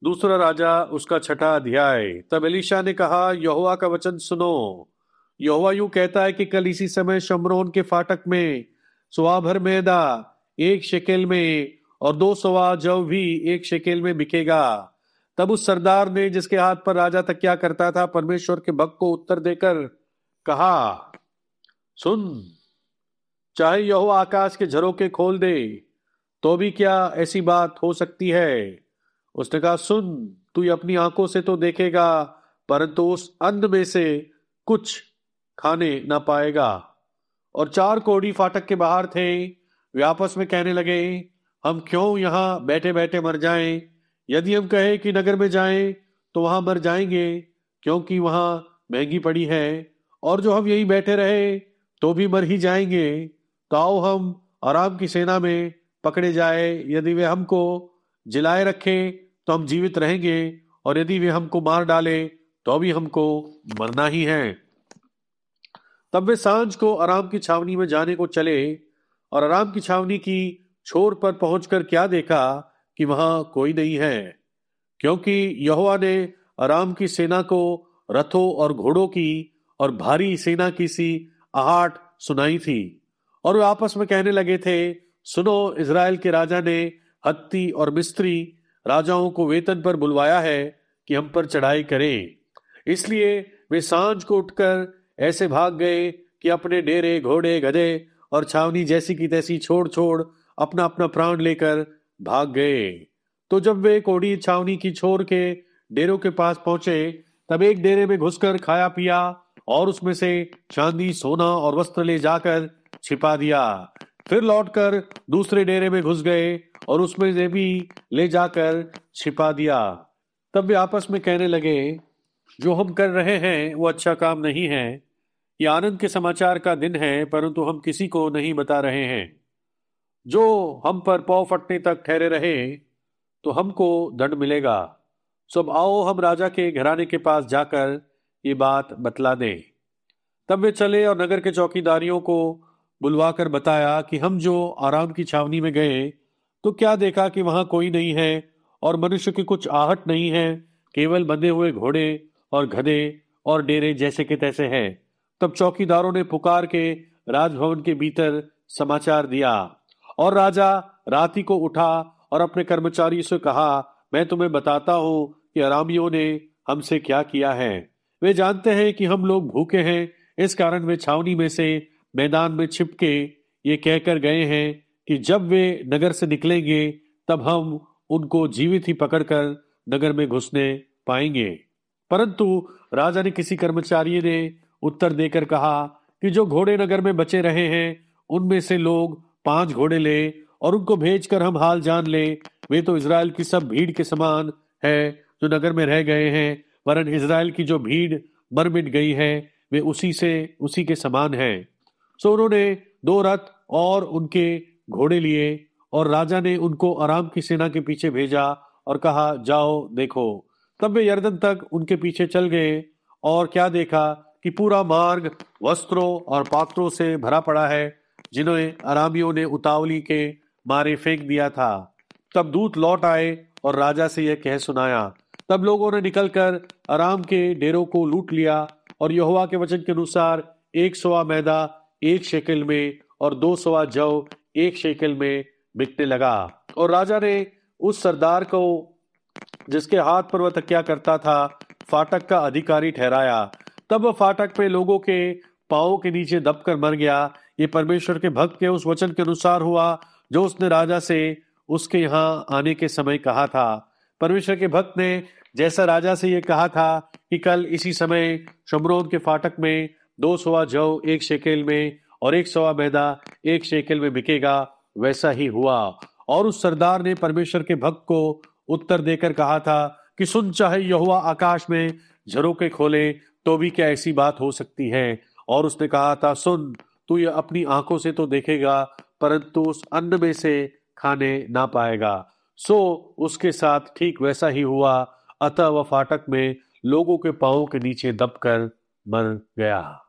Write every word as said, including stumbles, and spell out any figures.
दूसरा राजा उसका छठा अध्याय। तब एलीशा ने कहा, यहोवा का वचन सुनो। यहोवा यूं कहता है कि कल इसी समय शमरोन के फाटक में सवा भर मैदा एक शेकेल में और दो सवा जव भी एक शेकेल में बिकेगा। तब उस सरदार ने, जिसके हाथ पर राजा तकिया करता था, परमेश्वर के भक्त को उत्तर देकर कहा, सुन, चाहे यहोवा आकाश के झरोखे खोल दे तो भी क्या ऐसी बात हो सकती है? उसने कहा, सुन, तू अपनी आंखों से तो देखेगा, परंतु उस अन्न में से कुछ खाने ना पाएगा। और चार कोढ़ी फाटक के बाहर थे। वे आपस में कहने लगे, हम क्यों यहाँ बैठे बैठे मर जाएं? यदि हम कहें कि नगर में जाएं तो वहां मर जाएंगे, क्योंकि वहां महंगी पड़ी है, और जो हम यहीं बैठे रहे तो भी मर ही जाएंगे। तो आओ हम आराम की सेना में पकड़े जाए। यदि वे हमको जिलाए रखें तो हम जीवित रहेंगे, और यदि वे हमको मार डाले तो भी हमको मरना ही है। तब वे सांझ को आराम की छावनी में जाने को चले, और आराम की छावनी की छोर पर पहुंचकर क्या देखा कि वहां कोई नहीं है, क्योंकि यहोवा ने आराम की सेना को रथों और घोड़ों की और भारी सेना की सी आहट सुनाई थी। और वे आपस में कहने लगे थे, सुनो, इज़राइल के राजा ने हत्ती और मिस्त्री राजाओं को वेतन पर बुलवाया है कि हम पर चढ़ाई करें। इसलिए वे सांझ को उठकर ऐसे भाग गए कि अपने डेरे, घोड़े, गधे और छावनी जैसी की तैसी छोड़ छोड़ अपना अपना प्राण लेकर भाग गए। तो जब वे कोढ़ी छावनी की छोर के डेरों के पास पहुंचे, तब एक डेरे में घुसकर खाया पिया और उसमें से चांदी, सोना और वस्त्र ले जाकर छिपा दिया। फिर लौटकर दूसरे डेरे में घुस गए और उसमें से भी ले जाकर छिपा दिया। तब वे आपस में कहने लगे, जो हम कर रहे हैं वो अच्छा काम नहीं है। ये आनंद के समाचार का दिन है, परंतु हम किसी को नहीं बता रहे हैं। जो हम पर पौ फटने तक ठहरे रहे तो हमको दंड मिलेगा। सो अब आओ हम राजा के घराने के पास जाकर ये बात बतला दें। तब वे चले और नगर के चौकीदारियों को बुलवाकर बताया कि हम जो आराम की छावनी में गए तो क्या देखा कि वहां कोई नहीं है और मनुष्य की कुछ आहट नहीं है, केवल बंधे हुए घोड़े और गधे और डेरे जैसे के तैसे हैं। तब चौकीदारों ने पुकार के राजभवन के भीतर समाचार दिया, और राजा राती को उठा और अपने कर्मचारियों से कहा, मैं तुम्हें बताता हूं कि अरामियों ने हमसे क्या किया है। वे जानते हैं कि हम लोग भूखे हैं, इस कारण वे छावनी में से मैदान में छिपके ये कहकर गए हैं कि जब वे नगर से निकलेंगे तब हम उनको जीवित ही पकड़कर नगर में घुसने पाएंगे। परंतु राजा ने किसी कर्मचारी ने उत्तर देकर कहा कि जो घोड़े नगर में बचे रहे हैं उनमें से लोग पांच घोड़े ले और उनको भेजकर हम हाल जान ले। वे तो इज़राइल की सब भीड़ के समान है जो नगर में रह गए हैं, वरन इज़राइल की जो भीड़ मर मिट गई है वे उसी से उसी के समान है। सो उन्होंने दो रथ और उनके घोड़े लिए, और राजा ने उनको आराम की सेना के पीछे भेजा और कहा, जाओ देखो। तब वे यरदन तक उनके पीछे चल गए, और क्या देखा कि पूरा मार्ग वस्त्रों और पात्रों से भरा पड़ा है, जिन्हें अरामियों ने उतावली के मारे फेंक दिया था। तब दूत लौट आए और राजा से यह कह सुनाया। तब लोगों ने निकलकर अराम के डेरों को लूट लिया, और यहोवा के वचन के अनुसार एक सवा मैदा एक शेकेल में और दो सवा जव एक शेकेल में बिकने लगा। और राजा ने उस सरदार को, जिसके हाथ पर वह तकिया करता था, फाटक का अधिकारी ठहराया। तब वह फाटक पे लोगों के पांवों के नीचे दबकर मर गया। ये परमेश्वर के भक्त के उस वचन के अनुसार हुआ जो उसने राजा से उसके यहाँ आने के समय कहा था। परमेश्वर के भक्त ने जैसा राजा से ये कहा था कि कल इसी समय शमरोन के फाटक में दो सवा जौ एक शेकेल में और एक सवा मैदा एक शेकेल में बिकेगा, वैसा ही हुआ। और उस सरदार ने परमेश्वर के भक्त को उत्तर देकर कहा था कि सुन, चाहे यहोवा आकाश में झरोखे खोले तो भी क्या ऐसी बात हो सकती है? और उसने कहा था, सुन, तू ये अपनी आंखों से तो देखेगा, परंतु उस अन्न में से खाने ना पाएगा। सो उसके साथ ठीक वैसा ही हुआ। अतः वह फाटक में लोगों के पांवों के नीचे दबकर मर गया।